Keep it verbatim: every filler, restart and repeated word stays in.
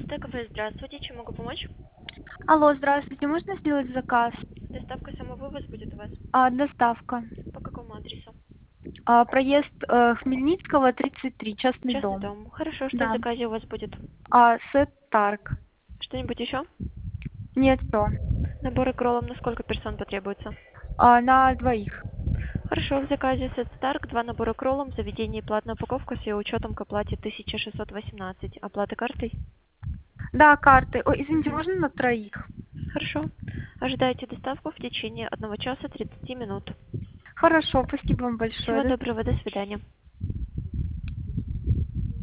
Кафе, здравствуйте, чем могу помочь? Алло, здравствуйте, можно сделать заказ? Доставка самовывоз будет у вас? А, доставка. По какому адресу? А, проезд э, Хмельницкого, тридцать три, частный Частный дом. дом. Хорошо, что в Да. заказе у вас будет? А, сет Тарк. Что-нибудь еще? Нет, все. Наборы кроллом на сколько персон потребуется? А, на двоих. Хорошо, в заказе сет Старк, два набора кроллом, заведение и платная упаковка с ее учетом к оплате тысяча шестьсот восемнадцать. Оплата картой? Да, карты. Ой, извините, Мгм. можно на троих? Хорошо. Ожидайте доставку в течение одного часа тридцати минут. Хорошо, спасибо вам большое. Всего До доброго, до свидания.